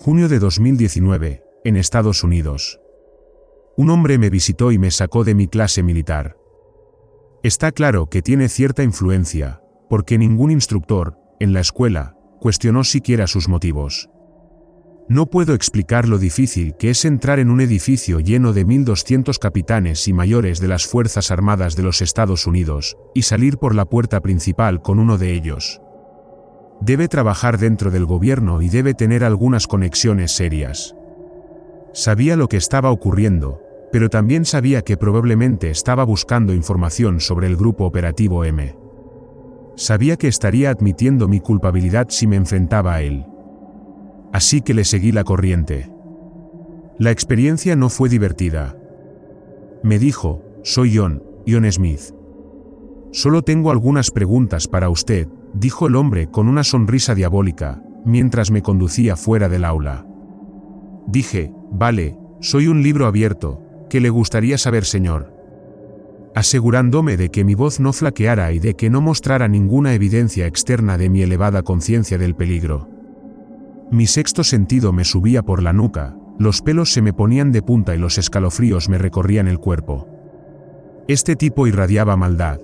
Junio de 2019, en Estados Unidos. Un hombre me visitó y me sacó de mi clase militar. Está claro que tiene cierta influencia, porque ningún instructor, en la escuela, cuestionó siquiera sus motivos. No puedo explicar lo difícil que es entrar en un edificio lleno de 1200 capitanes y mayores de las Fuerzas Armadas de los Estados Unidos, y salir por la puerta principal con uno de ellos. Debe trabajar dentro del gobierno y debe tener algunas conexiones serias. Sabía lo que estaba ocurriendo, pero también sabía que probablemente estaba buscando información sobre el Grupo Operativo M. Sabía que estaría admitiendo mi culpabilidad si me enfrentaba a él. Así que le seguí la corriente. La experiencia no fue divertida. Me dijo: soy John Smith. Solo tengo algunas preguntas para usted, dijo el hombre con una sonrisa diabólica, mientras me conducía fuera del aula. Dije: vale, soy un libro abierto, ¿qué le gustaría saber, señor? Asegurándome de que mi voz no flaqueara y de que no mostrara ninguna evidencia externa de mi elevada conciencia del peligro. Mi sexto sentido me subía por la nuca, los pelos se me ponían de punta y los escalofríos me recorrían el cuerpo. Este tipo irradiaba maldad.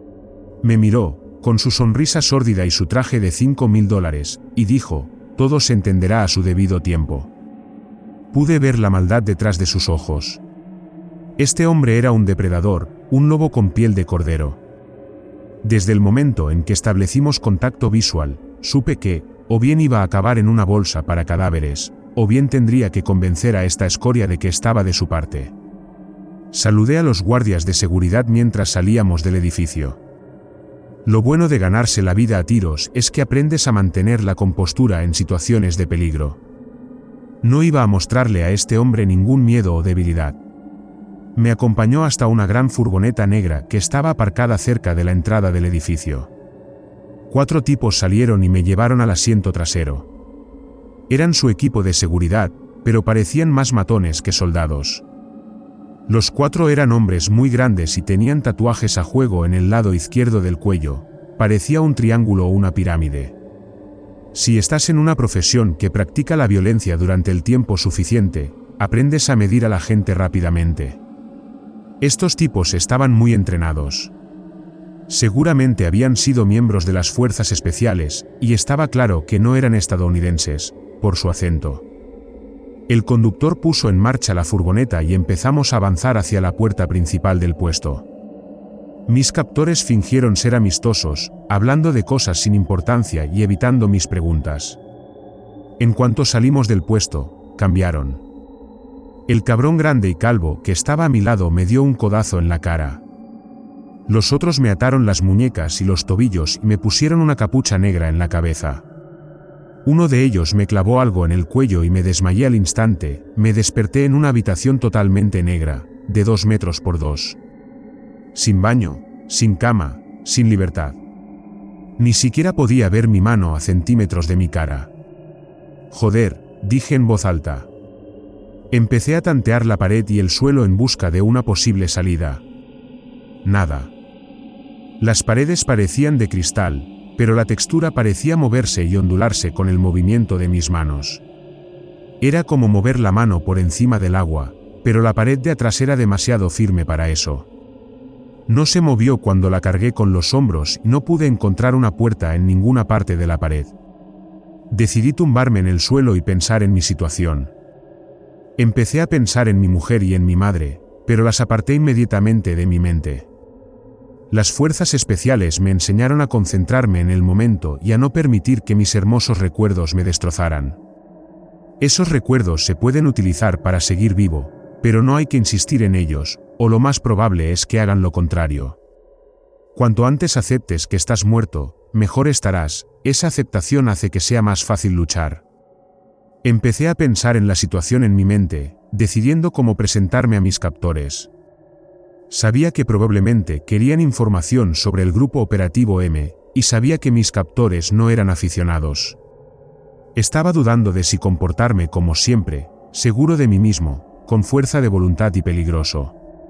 Me miró, con su sonrisa sórdida y su traje de $5,000, y dijo: todo se entenderá a su debido tiempo. Pude ver la maldad detrás de sus ojos. Este hombre era un depredador, un lobo con piel de cordero. Desde el momento en que establecimos contacto visual, supe que, o bien iba a acabar en una bolsa para cadáveres, o bien tendría que convencer a esta escoria de que estaba de su parte. Saludé a los guardias de seguridad mientras salíamos del edificio. Lo bueno de ganarse la vida a tiros es que aprendes a mantener la compostura en situaciones de peligro. No iba a mostrarle a este hombre ningún miedo o debilidad. Me acompañó hasta una gran furgoneta negra que estaba aparcada cerca de la entrada del edificio. 4 tipos salieron y me llevaron al asiento trasero. Eran su equipo de seguridad, pero parecían más matones que soldados. Los 4 eran hombres muy grandes y tenían tatuajes a juego en el lado izquierdo del cuello, parecía un triángulo o una pirámide. Si estás en una profesión que practica la violencia durante el tiempo suficiente, aprendes a medir a la gente rápidamente. Estos tipos estaban muy entrenados. Seguramente habían sido miembros de las fuerzas especiales, y estaba claro que no eran estadounidenses, por su acento. El conductor puso en marcha la furgoneta y empezamos a avanzar hacia la puerta principal del puesto. Mis captores fingieron ser amistosos, hablando de cosas sin importancia y evitando mis preguntas. En cuanto salimos del puesto, cambiaron. El cabrón grande y calvo que estaba a mi lado me dio un codazo en la cara. Los otros me ataron las muñecas y los tobillos y me pusieron una capucha negra en la cabeza. Uno de ellos me clavó algo en el cuello y me desmayé al instante. Me desperté en una habitación totalmente negra, de 2 metros por 2. Sin baño, sin cama, sin libertad. Ni siquiera podía ver mi mano a centímetros de mi cara. Joder, dije en voz alta. Empecé a tantear la pared y el suelo en busca de una posible salida. Nada. Las paredes parecían de cristal, pero la textura parecía moverse y ondularse con el movimiento de mis manos. Era como mover la mano por encima del agua, pero la pared de atrás era demasiado firme para eso. No se movió cuando la cargué con los hombros y no pude encontrar una puerta en ninguna parte de la pared. Decidí tumbarme en el suelo y pensar en mi situación. Empecé a pensar en mi mujer y en mi madre, pero las aparté inmediatamente de mi mente. Las fuerzas especiales me enseñaron a concentrarme en el momento y a no permitir que mis hermosos recuerdos me destrozaran. Esos recuerdos se pueden utilizar para seguir vivo, pero no hay que insistir en ellos, o lo más probable es que hagan lo contrario. Cuanto antes aceptes que estás muerto, mejor estarás. Esa aceptación hace que sea más fácil luchar. Empecé a pensar en la situación en mi mente, decidiendo cómo presentarme a mis captores. Sabía que probablemente querían información sobre el Grupo Operativo M, y sabía que mis captores no eran aficionados. Estaba dudando de si comportarme como siempre, seguro de mí mismo, con fuerza de voluntad y peligroso.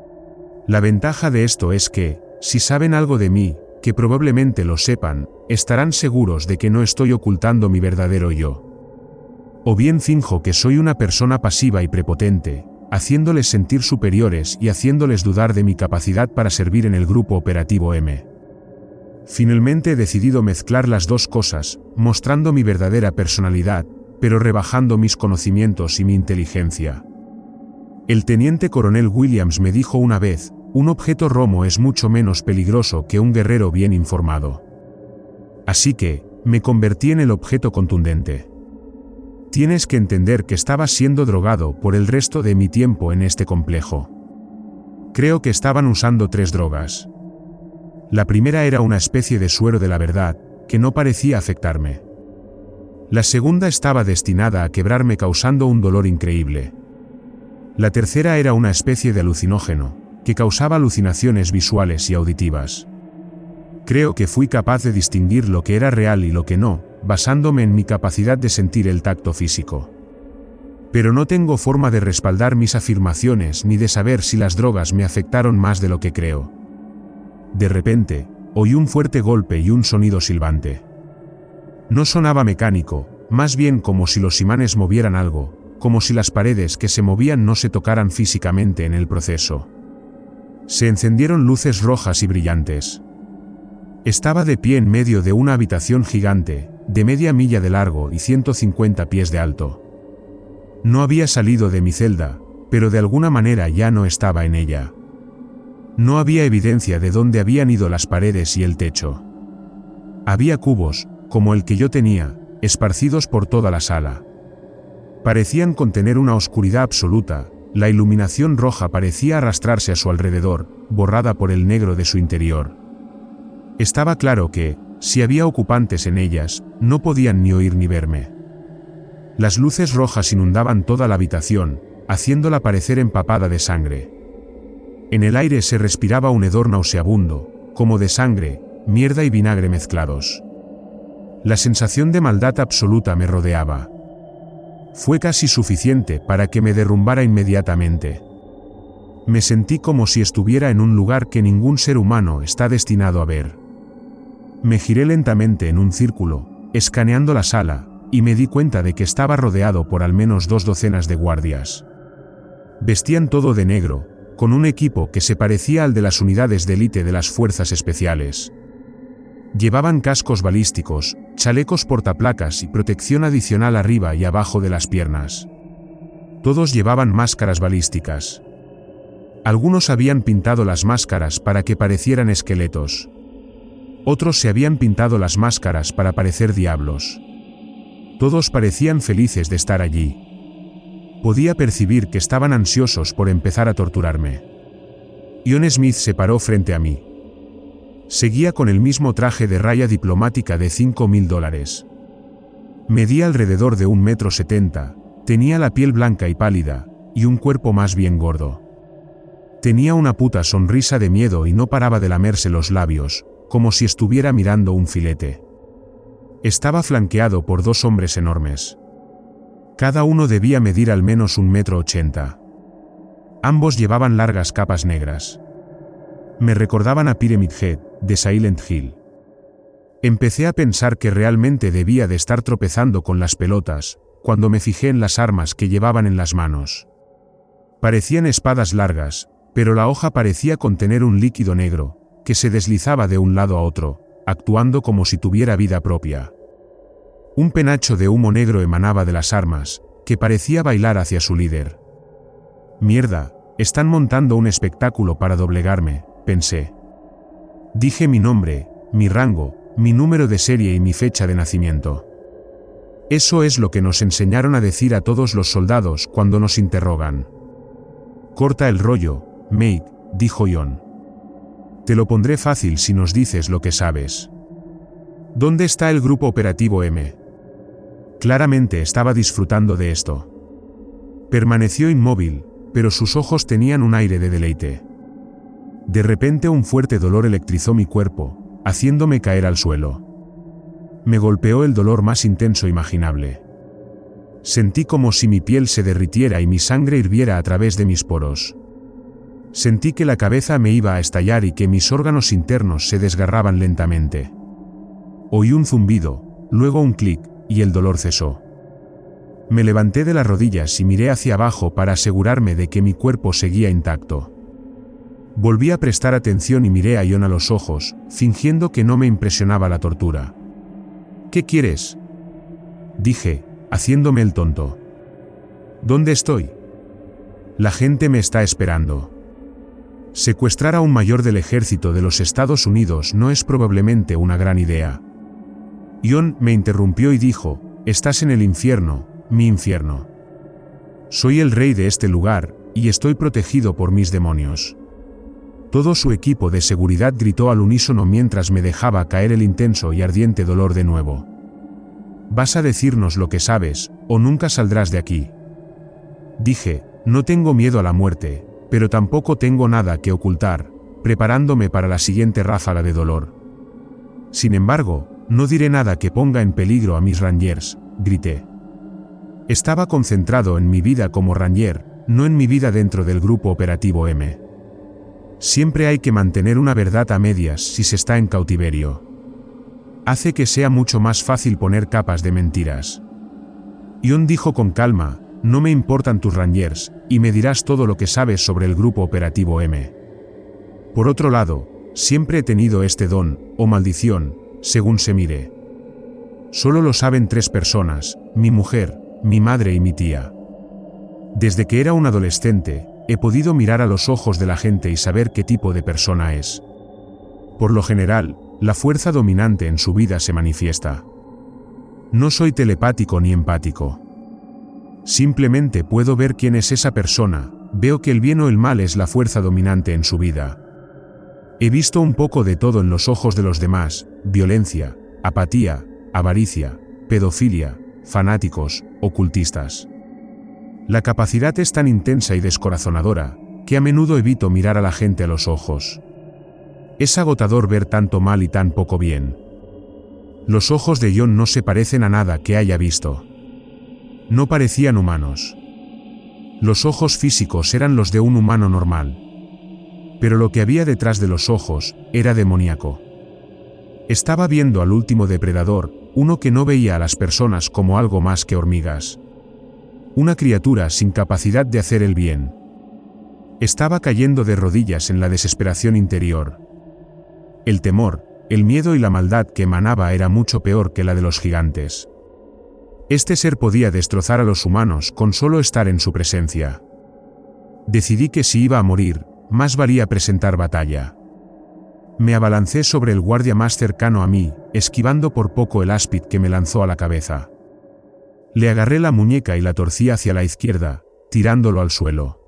La ventaja de esto es que, si saben algo de mí, que probablemente lo sepan, estarán seguros de que no estoy ocultando mi verdadero yo. O bien finjo que soy una persona pasiva y prepotente, haciéndoles sentir superiores y haciéndoles dudar de mi capacidad para servir en el grupo operativo M. Finalmente he decidido mezclar las dos cosas, mostrando mi verdadera personalidad, pero rebajando mis conocimientos y mi inteligencia. El teniente coronel Williams me dijo una vez, un objeto romo es mucho menos peligroso que un guerrero bien informado. Así que, me convertí en el objeto contundente. Tienes que entender que estaba siendo drogado por el resto de mi tiempo en este complejo. Creo que estaban usando 3 drogas. La primera era una especie de suero de la verdad, que no parecía afectarme. La segunda estaba destinada a quebrarme causando un dolor increíble. La tercera era una especie de alucinógeno, que causaba alucinaciones visuales y auditivas. Creo que fui capaz de distinguir lo que era real y lo que no, basándome en mi capacidad de sentir el tacto físico. Pero no tengo forma de respaldar mis afirmaciones ni de saber si las drogas me afectaron más de lo que creo. De repente, oí un fuerte golpe y un sonido silbante. No sonaba mecánico, más bien como si los imanes movieran algo, como si las paredes que se movían no se tocaran físicamente en el proceso. Se encendieron luces rojas y brillantes. Estaba de pie en medio de una habitación gigante, de media milla de largo y 150 pies de alto. No había salido de mi celda, pero de alguna manera ya no estaba en ella. No había evidencia de dónde habían ido las paredes y el techo. Había cubos, como el que yo tenía, esparcidos por toda la sala. Parecían contener una oscuridad absoluta, la iluminación roja parecía arrastrarse a su alrededor, borrada por el negro de su interior. Estaba claro que, si había ocupantes en ellas, no podían ni oír ni verme. Las luces rojas inundaban toda la habitación, haciéndola parecer empapada de sangre. En el aire se respiraba un hedor nauseabundo, como de sangre, mierda y vinagre mezclados. La sensación de maldad absoluta me rodeaba. Fue casi suficiente para que me derrumbara inmediatamente. Me sentí como si estuviera en un lugar que ningún ser humano está destinado a ver. Me giré lentamente en un círculo, escaneando la sala, y me di cuenta de que estaba rodeado por al menos 2 docenas de guardias. Vestían todo de negro, con un equipo que se parecía al de las unidades de élite de las fuerzas especiales. Llevaban cascos balísticos, chalecos portaplacas y protección adicional arriba y abajo de las piernas. Todos llevaban máscaras balísticas. Algunos habían pintado las máscaras para que parecieran esqueletos. Otros se habían pintado las máscaras para parecer diablos. Todos parecían felices de estar allí. Podía percibir que estaban ansiosos por empezar a torturarme. Ian Smith se paró frente a mí. Seguía con el mismo traje de raya diplomática de $5.000. Medía alrededor de 1,70 m, tenía la piel blanca y pálida, y un cuerpo más bien gordo. Tenía una puta sonrisa de miedo y no paraba de lamerse los labios, como si estuviera mirando un filete. Estaba flanqueado por 2 hombres enormes. Cada uno debía medir al menos 1,80 m. Ambos llevaban largas capas negras. Me recordaban a Pyramid Head, de Silent Hill. Empecé a pensar que realmente debía de estar tropezando con las pelotas, cuando me fijé en las armas que llevaban en las manos. Parecían espadas largas, pero la hoja parecía contener un líquido negro, que se deslizaba de un lado a otro, actuando como si tuviera vida propia. Un penacho de humo negro emanaba de las armas, que parecía bailar hacia su líder. Mierda, están montando un espectáculo para doblegarme, pensé. Dije mi nombre, mi rango, mi número de serie y mi fecha de nacimiento. Eso es lo que nos enseñaron a decir a todos los soldados cuando nos interrogan. Corta el rollo, mate, dijo Ian. Te lo pondré fácil si nos dices lo que sabes. ¿Dónde está el grupo operativo M? Claramente estaba disfrutando de esto. Permaneció inmóvil, pero sus ojos tenían un aire de deleite. De repente un fuerte dolor electrizó mi cuerpo, haciéndome caer al suelo. Me golpeó el dolor más intenso imaginable. Sentí como si mi piel se derritiera y mi sangre hirviera a través de mis poros. Sentí que la cabeza me iba a estallar y que mis órganos internos se desgarraban lentamente. Oí un zumbido, luego un clic, y el dolor cesó. Me levanté de las rodillas y miré hacia abajo para asegurarme de que mi cuerpo seguía intacto. Volví a prestar atención y miré a Ion a los ojos, fingiendo que no me impresionaba la tortura. ¿Qué quieres?, dije, haciéndome el tonto. ¿Dónde estoy? La gente me está esperando. Secuestrar a un mayor del ejército de los Estados Unidos no es probablemente una gran idea. Ion me interrumpió y dijo, estás en el infierno, mi infierno. Soy el rey de este lugar, y estoy protegido por mis demonios. Todo su equipo de seguridad gritó al unísono mientras me dejaba caer el intenso y ardiente dolor de nuevo. Vas a decirnos lo que sabes, o nunca saldrás de aquí. Dije, no tengo miedo a la muerte, pero tampoco tengo nada que ocultar, preparándome para la siguiente ráfaga de dolor. Sin embargo, no diré nada que ponga en peligro a mis Rangers, grité. Estaba concentrado en mi vida como Ranger, no en mi vida dentro del Grupo Operativo M. Siempre hay que mantener una verdad a medias si se está en cautiverio. Hace que sea mucho más fácil poner capas de mentiras. Ion dijo con calma, no me importan tus Rangers, y me dirás todo lo que sabes sobre el Grupo Operativo M. Por otro lado, siempre he tenido este don, o maldición, según se mire. Solo lo saben 3 personas, mi mujer, mi madre y mi tía. Desde que era un adolescente, he podido mirar a los ojos de la gente y saber qué tipo de persona es. Por lo general, la fuerza dominante en su vida se manifiesta. No soy telepático ni empático. Simplemente puedo ver quién es esa persona, veo que el bien o el mal es la fuerza dominante en su vida. He visto un poco de todo en los ojos de los demás, violencia, apatía, avaricia, pedofilia, fanáticos, ocultistas. La capacidad es tan intensa y descorazonadora, que a menudo evito mirar a la gente a los ojos. Es agotador ver tanto mal y tan poco bien. Los ojos de Ion no se parecen a nada que haya visto. No parecían humanos. Los ojos físicos eran los de un humano normal. Pero lo que había detrás de los ojos era demoníaco. Estaba viendo al último depredador, uno que no veía a las personas como algo más que hormigas. Una criatura sin capacidad de hacer el bien. Estaba cayendo de rodillas en la desesperación interior. El temor, el miedo y la maldad que emanaba era mucho peor que la de los gigantes. Este ser podía destrozar a los humanos con solo estar en su presencia. Decidí que si iba a morir, más valía presentar batalla. Me abalancé sobre el guardia más cercano a mí, esquivando por poco el áspid que me lanzó a la cabeza. Le agarré la muñeca y la torcí hacia la izquierda, tirándolo al suelo.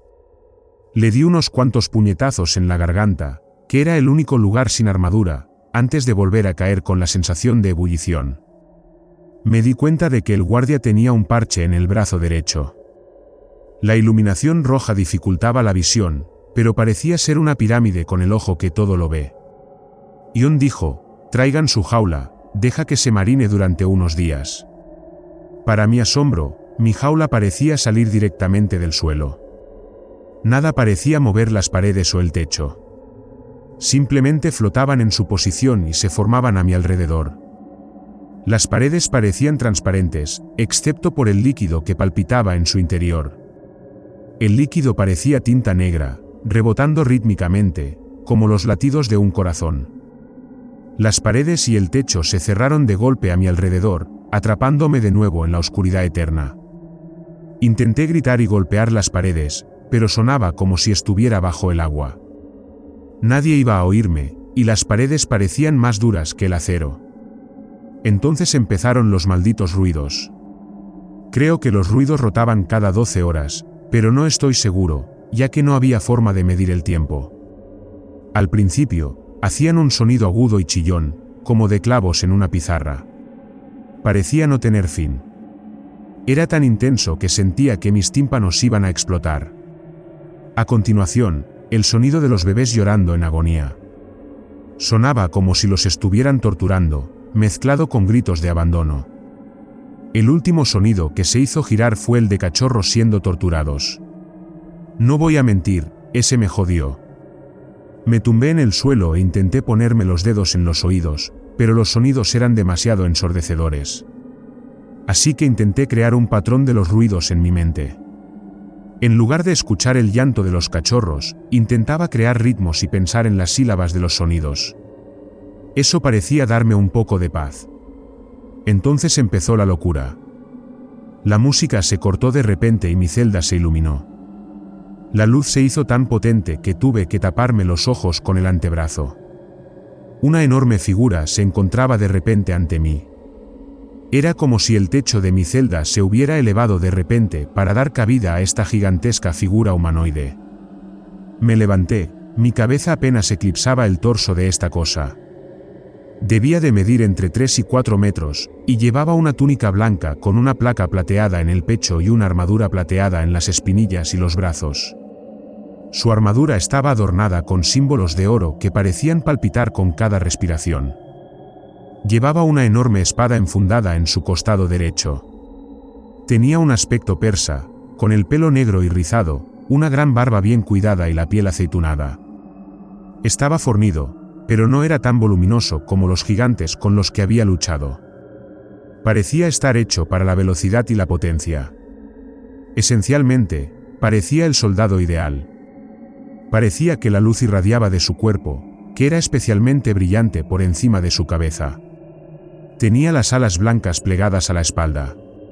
Le di unos cuantos puñetazos en la garganta, que era el único lugar sin armadura, antes de volver a caer con la sensación de ebullición. Me di cuenta de que el guardia tenía un parche en el brazo derecho. La iluminación roja dificultaba la visión, pero parecía ser una pirámide con el ojo que todo lo ve. Ion dijo, traigan su jaula, deja que se marine durante unos días. Para mi asombro, mi jaula parecía salir directamente del suelo. Nada parecía mover las paredes o el techo. Simplemente flotaban en su posición y se formaban a mi alrededor. Las paredes parecían transparentes, excepto por el líquido que palpitaba en su interior. El líquido parecía tinta negra, rebotando rítmicamente, como los latidos de un corazón. Las paredes y el techo se cerraron de golpe a mi alrededor, atrapándome de nuevo en la oscuridad eterna. Intenté gritar y golpear las paredes, pero sonaba como si estuviera bajo el agua. Nadie iba a oírme, y las paredes parecían más duras que el acero. Entonces empezaron los malditos ruidos. Creo que los ruidos rotaban cada 12 horas, pero no estoy seguro, ya que no había forma de medir el tiempo. Al principio, hacían un sonido agudo y chillón, como de clavos en una pizarra. Parecía no tener fin. Era tan intenso que sentía que mis tímpanos iban a explotar. A continuación, el sonido de los bebés llorando en agonía. Sonaba como si los estuvieran torturando, mezclado con gritos de abandono. El último sonido que se hizo girar fue el de cachorros siendo torturados. No voy a mentir, ese me jodió. Me tumbé en el suelo e intenté ponerme los dedos en los oídos, pero los sonidos eran demasiado ensordecedores. así que intenté crear un patrón de los ruidos en mi mente. En lugar de escuchar el llanto de los cachorros, intentaba crear ritmos y pensar en las sílabas de los sonidos. Eso parecía darme un poco de paz. Entonces empezó la locura. La música se cortó de repente y mi celda se iluminó. La luz se hizo tan potente que tuve que taparme los ojos con el antebrazo. Una enorme figura se encontraba de repente ante mí. Era como si el techo de mi celda se hubiera elevado de repente para dar cabida a esta gigantesca figura humanoide. Me levanté, mi cabeza apenas eclipsaba el torso de esta cosa. Debía de medir entre 3 y 4 metros, y llevaba una túnica blanca con una placa plateada en el pecho y una armadura plateada en las espinillas y los brazos. Su armadura estaba adornada con símbolos de oro que parecían palpitar con cada respiración. Llevaba una enorme espada enfundada en su costado derecho. Tenía un aspecto persa, con el pelo negro y rizado, una gran barba bien cuidada y la piel aceitunada. Estaba fornido, pero no era tan voluminoso como los gigantes con los que había luchado. Parecía estar hecho para la velocidad y la potencia. Esencialmente, parecía el soldado ideal. Parecía que la luz irradiaba de su cuerpo, que era especialmente brillante por encima de su cabeza. Tenía las alas blancas plegadas a la espalda.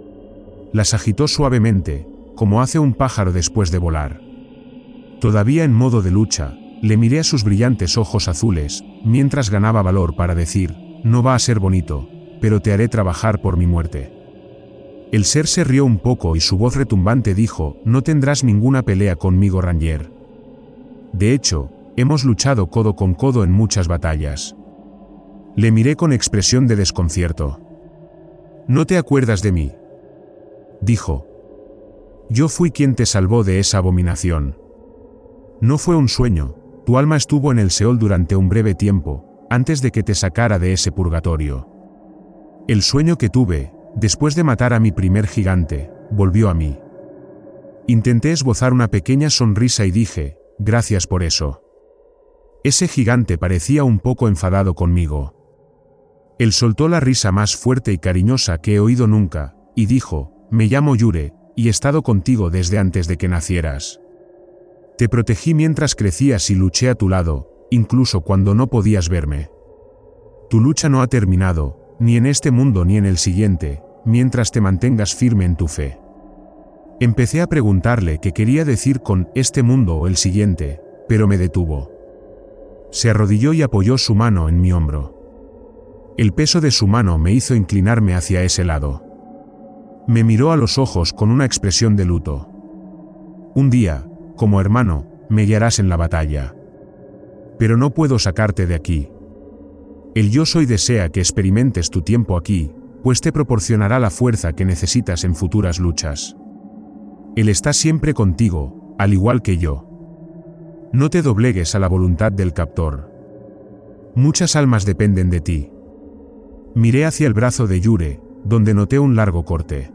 Las agitó suavemente, como hace un pájaro después de volar. Todavía en modo de lucha, le miré a sus brillantes ojos azules, mientras ganaba valor para decir, no va a ser bonito, pero te haré trabajar por mi muerte. El ser se rió un poco y su voz retumbante dijo, no tendrás ninguna pelea conmigo, Ranger. De hecho, hemos luchado codo con codo en muchas batallas. Le miré con expresión de desconcierto. ¿No te acuerdas de mí?, dijo. Yo fui quien te salvó de esa abominación. No fue un sueño, tu alma estuvo en el Seol durante un breve tiempo, antes de que te sacara de ese purgatorio. El sueño que tuve, después de matar a mi primer gigante, volvió a mí. Intenté esbozar una pequeña sonrisa y dije, gracias por eso. Ese gigante parecía un poco enfadado conmigo. Él soltó la risa más fuerte y cariñosa que he oído nunca, y dijo, me llamo Yure, y he estado contigo desde antes de que nacieras. Te protegí mientras crecías y luché a tu lado, incluso cuando no podías verme. Tu lucha no ha terminado, ni en este mundo ni en el siguiente, mientras te mantengas firme en tu fe. Empecé a preguntarle qué quería decir con este mundo o el siguiente, pero me detuvo. Se arrodilló y apoyó su mano en mi hombro. El peso de su mano me hizo inclinarme hacia ese lado. Me miró a los ojos con una expresión de luto. Un día, como hermano, me guiarás en la batalla. Pero no puedo sacarte de aquí. El yo soy desea que experimentes tu tiempo aquí, pues te proporcionará la fuerza que necesitas en futuras luchas. Él está siempre contigo, al igual que yo. No te doblegues a la voluntad del captor. Muchas almas dependen de ti. Miré hacia el brazo de Yure, donde noté un largo corte.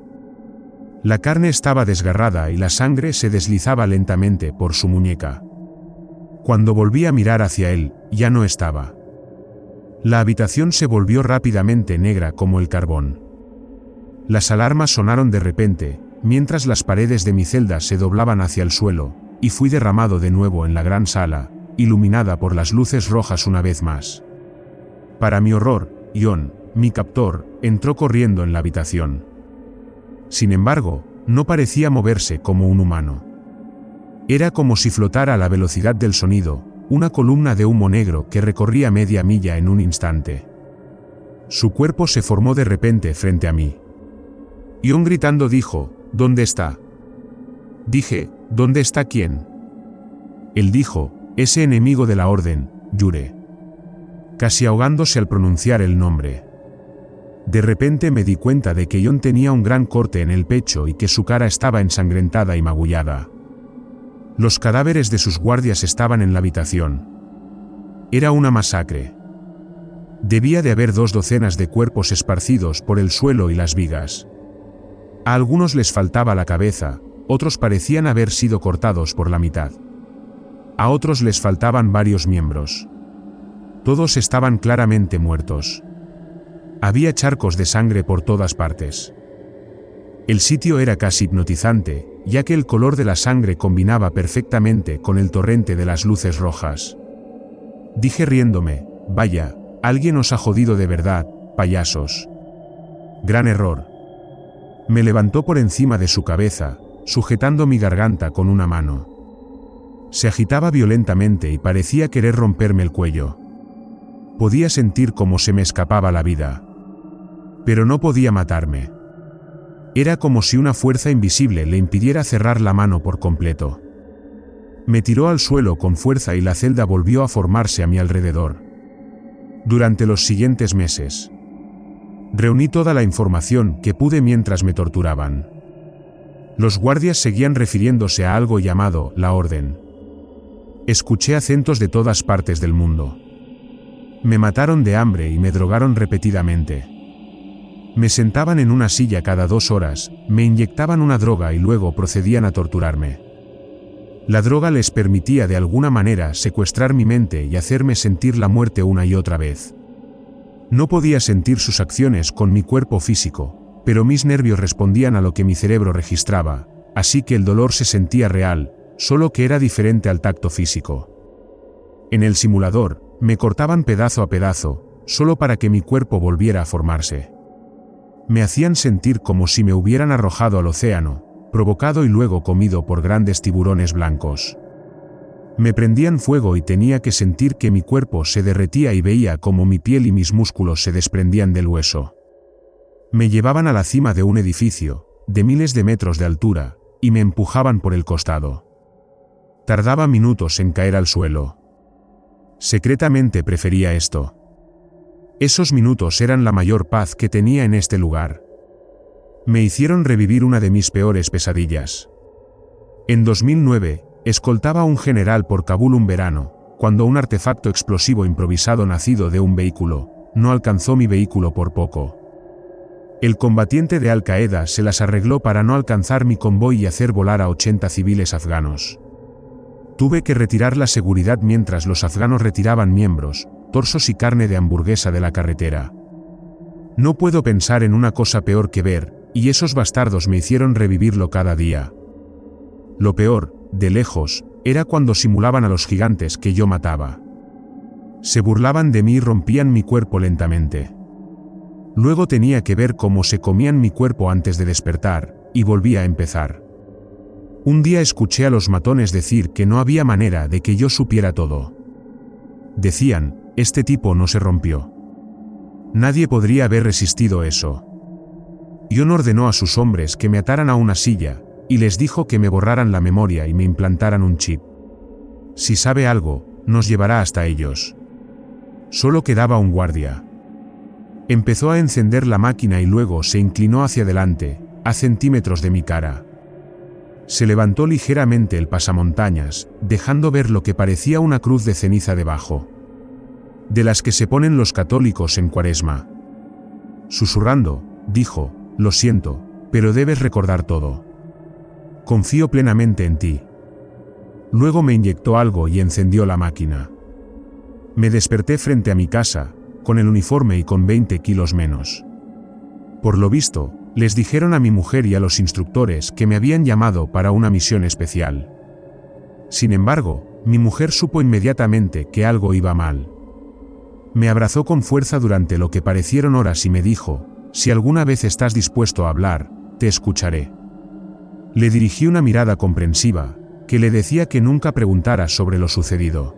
La carne estaba desgarrada y la sangre se deslizaba lentamente por su muñeca. Cuando volví a mirar hacia él, ya no estaba. La habitación se volvió rápidamente negra como el carbón. Las alarmas sonaron de repente, mientras las paredes de mi celda se doblaban hacia el suelo, y fui derramado de nuevo en la gran sala, iluminada por las luces rojas una vez más. Para mi horror, Ion, mi captor, entró corriendo en la habitación. Sin embargo, no parecía moverse como un humano. Era como si flotara a la velocidad del sonido, una columna de humo negro que recorría media milla en un instante. Su cuerpo se formó de repente frente a mí. Ion gritando dijo, ¿dónde está? Dije, ¿dónde está quién? Él dijo, ese enemigo de la orden, Yure. Casi ahogándose al pronunciar el nombre. De repente me di cuenta de que Ion tenía un gran corte en el pecho y que su cara estaba ensangrentada y magullada. Los cadáveres de sus guardias estaban en la habitación. Era una masacre. Debía de haber 2 docenas de cuerpos esparcidos por el suelo y las vigas. A algunos les faltaba la cabeza, otros parecían haber sido cortados por la mitad. A otros les faltaban varios miembros. Todos estaban claramente muertos. Había charcos de sangre por todas partes. El sitio era casi hipnotizante, ya que el color de la sangre combinaba perfectamente con el torrente de las luces rojas. Dije riéndome, vaya, alguien os ha jodido de verdad, payasos. Gran error. Me levantó por encima de su cabeza, sujetando mi garganta con una mano. Se agitaba violentamente y parecía querer romperme el cuello. Podía sentir cómo se me escapaba la vida. Pero no podía matarme. Era como si una fuerza invisible le impidiera cerrar la mano por completo. Me tiró al suelo con fuerza y la celda volvió a formarse a mi alrededor. Durante los siguientes meses, reuní toda la información que pude mientras me torturaban. Los guardias seguían refiriéndose a algo llamado la Orden. Escuché acentos de todas partes del mundo. Me mataron de hambre y me drogaron repetidamente. Me sentaban en una silla cada 2 horas, me inyectaban una droga y luego procedían a torturarme. La droga les permitía de alguna manera secuestrar mi mente y hacerme sentir la muerte una y otra vez. No podía sentir sus acciones con mi cuerpo físico, pero mis nervios respondían a lo que mi cerebro registraba, así que el dolor se sentía real, solo que era diferente al tacto físico. En el simulador, me cortaban pedazo a pedazo, solo para que mi cuerpo volviera a formarse. Me hacían sentir como si me hubieran arrojado al océano, provocado y luego comido por grandes tiburones blancos. Me prendían fuego y tenía que sentir que mi cuerpo se derretía y veía como mi piel y mis músculos se desprendían del hueso. Me llevaban a la cima de un edificio, de miles de metros de altura, y me empujaban por el costado. Tardaba minutos en caer al suelo. Secretamente prefería esto. Esos minutos eran la mayor paz que tenía en este lugar. Me hicieron revivir una de mis peores pesadillas. En 2009, escoltaba a un general por Kabul un verano, cuando un artefacto explosivo improvisado nacido de un vehículo, no alcanzó mi vehículo por poco. El combatiente de Al-Qaeda se las arregló para no alcanzar mi convoy y hacer volar a 80 civiles afganos. Tuve que retirar la seguridad mientras los afganos retiraban miembros, torsos y carne de hamburguesa de la carretera. No puedo pensar en una cosa peor que ver, y esos bastardos me hicieron revivirlo cada día. Lo peor, de lejos, era cuando simulaban a los gigantes que yo mataba. Se burlaban de mí y rompían mi cuerpo lentamente. Luego tenía que ver cómo se comían mi cuerpo antes de despertar, y volvía a empezar. Un día escuché a los matones decir que no había manera de que yo supiera todo. Decían, este tipo no se rompió. Nadie podría haber resistido eso. Ion ordenó a sus hombres que me ataran a una silla, y les dijo que me borraran la memoria y me implantaran un chip. Si sabe algo, nos llevará hasta ellos. Solo quedaba un guardia. Empezó a encender la máquina y luego se inclinó hacia adelante, a centímetros de mi cara. Se levantó ligeramente el pasamontañas, dejando ver lo que parecía una cruz de ceniza debajo. De las que se ponen los católicos en Cuaresma. Susurrando, dijo, lo siento, pero debes recordar todo. Confío plenamente en ti. Luego me inyectó algo y encendió la máquina. Me desperté frente a mi casa, con el uniforme y con 20 kilos menos. Por lo visto, les dijeron a mi mujer y a los instructores que me habían llamado para una misión especial. Sin embargo, mi mujer supo inmediatamente que algo iba mal. Me abrazó con fuerza durante lo que parecieron horas y me dijo, si alguna vez estás dispuesto a hablar, te escucharé. Le dirigí una mirada comprensiva, que le decía que nunca preguntara sobre lo sucedido.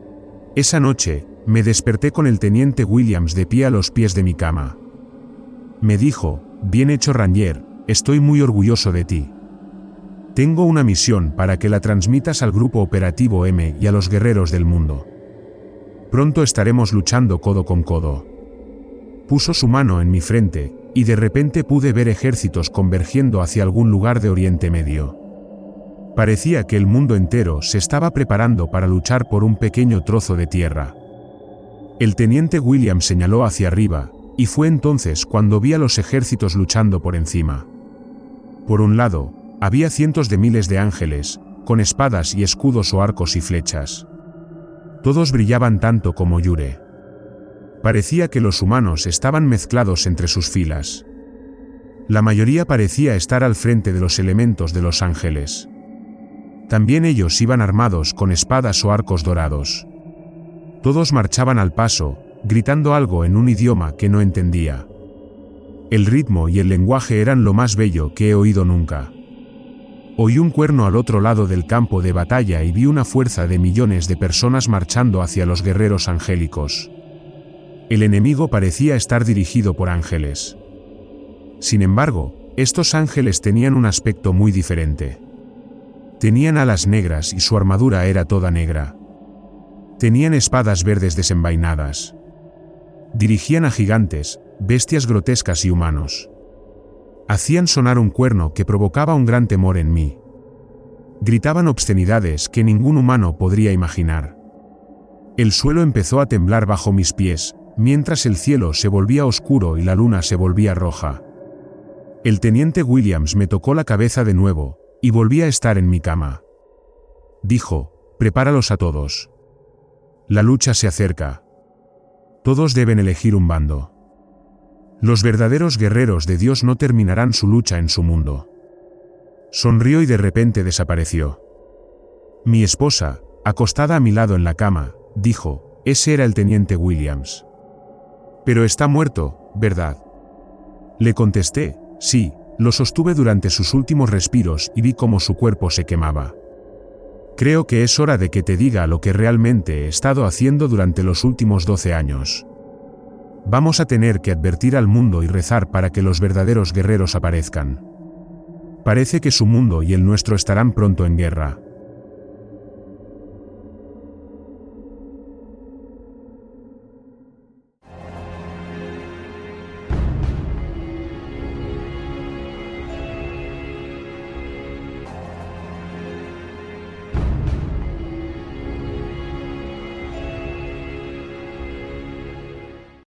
Esa noche, me desperté con el teniente Williams de pie a los pies de mi cama. Me dijo, bien hecho Ranger, estoy muy orgulloso de ti. Tengo una misión para que la transmitas al Grupo Operativo M y a los guerreros del mundo. Pronto estaremos luchando codo con codo. Puso su mano en mi frente, y de repente pude ver ejércitos convergiendo hacia algún lugar de Oriente Medio. Parecía que el mundo entero se estaba preparando para luchar por un pequeño trozo de tierra. El teniente Williams señaló hacia arriba, y fue entonces cuando vi a los ejércitos luchando por encima. Por un lado, había cientos de miles de ángeles, con espadas y escudos o arcos y flechas. Todos brillaban tanto como Yure. Parecía que los humanos estaban mezclados entre sus filas. La mayoría parecía estar al frente de los elementos de los ángeles. También ellos iban armados con espadas o arcos dorados. Todos marchaban al paso, gritando algo en un idioma que no entendía. El ritmo y el lenguaje eran lo más bello que he oído nunca. Oí un cuerno al otro lado del campo de batalla y vi una fuerza de millones de personas marchando hacia los guerreros angélicos. El enemigo parecía estar dirigido por ángeles. Sin embargo, estos ángeles tenían un aspecto muy diferente. Tenían alas negras y su armadura era toda negra. Tenían espadas verdes desenvainadas. Dirigían a gigantes, bestias grotescas y humanos. Hacían sonar un cuerno que provocaba un gran temor en mí. Gritaban obscenidades que ningún humano podría imaginar. El suelo empezó a temblar bajo mis pies, mientras el cielo se volvía oscuro y la luna se volvía roja. El teniente Williams me tocó la cabeza de nuevo, y volví a estar en mi cama. Dijo: «Prepáralos a todos. La lucha se acerca. Todos deben elegir un bando. Los verdaderos guerreros de Dios no terminarán su lucha en su mundo». Sonrió y de repente desapareció. Mi esposa, acostada a mi lado en la cama, dijo: «Ese era el teniente Williams». «Pero está muerto, ¿verdad?». Le contesté: «Sí, lo sostuve durante sus últimos respiros y vi cómo su cuerpo se quemaba. Creo que es hora de que te diga lo que realmente he estado haciendo durante los últimos 12 años. Vamos a tener que advertir al mundo y rezar para que los verdaderos guerreros aparezcan. Parece que su mundo y el nuestro estarán pronto en guerra».